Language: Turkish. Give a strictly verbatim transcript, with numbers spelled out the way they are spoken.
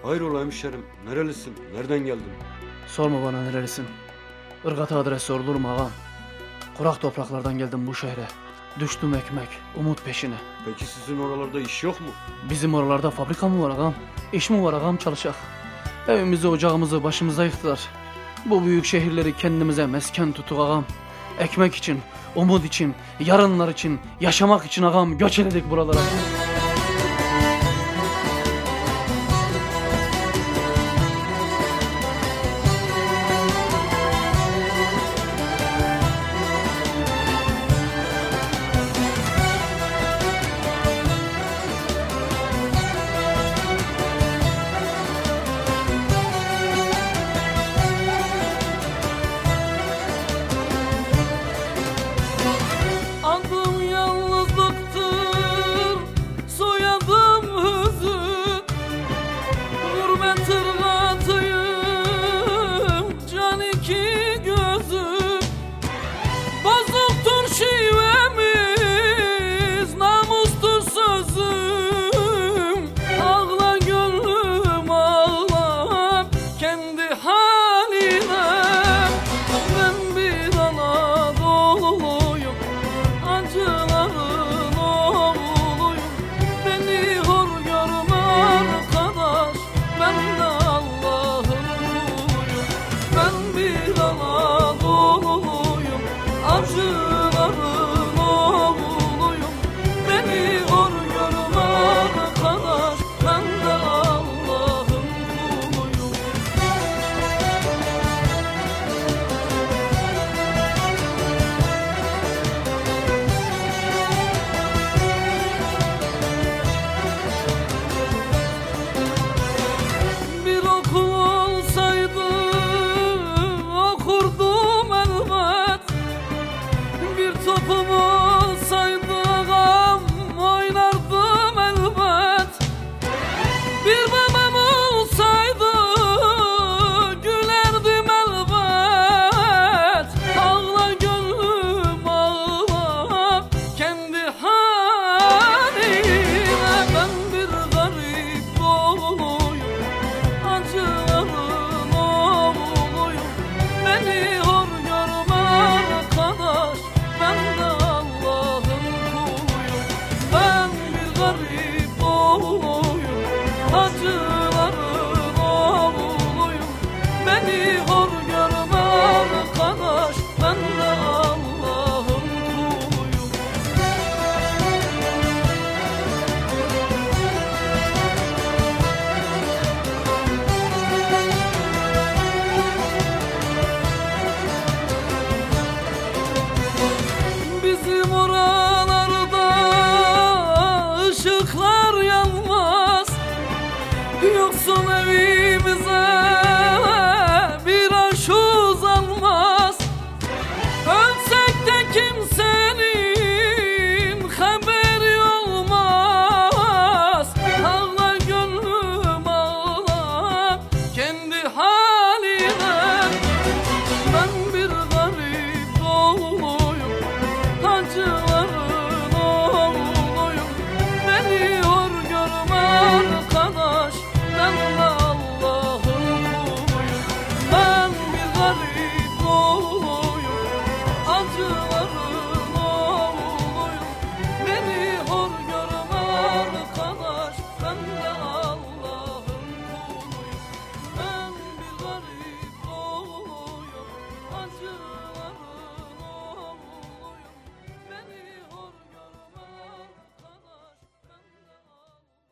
Hayrola hemşerim, nerelisin, nereden geldin? Sorma bana nerelisin. Irgat'a adres sorulur mu ağam? Kurak topraklardan geldim bu şehre. Düştüm ekmek, umut peşine. Peki sizin oralarda iş yok mu? Bizim oralarda fabrika mı var ağam? İş mi var ağam çalışak? Evimizi ocağımızı başımıza yıktılar. Bu büyük şehirleri kendimize mesken tutuk ağam. Ekmek için, umut için, yarınlar için, yaşamak için ağam göç eledik buralara. Adım yalnızlıktır, soyadım hüzün. Gurbet ırgatıyım, can iki gözüm. Bozuktur şivemiz, namustur sözüm. Ağla gönlüm ağla, kendi haline. Ben bir Anadolu'luyum, acıların oğluyum. Beni hor görme arkadaş, ben de Allah'ın kuluyum. Ben bir Anadolu'luyum, acıların oğluyum. Beni hor görme arkadaş, ben de Allah'ın kuluyum. Bir okul olsaydı okurdum elbet. Bir topum olsaydı ağam oynardım elbet. Bir babam olsaydı gülerdim elbet. Ağla gönlüm ağla, kendi haline. Ben bir garip oğluyum, acıların oğluyum. Beni hor görme arkadaş, ben de Allah'ın kuluyum. Ben bir garip oğluyum, acı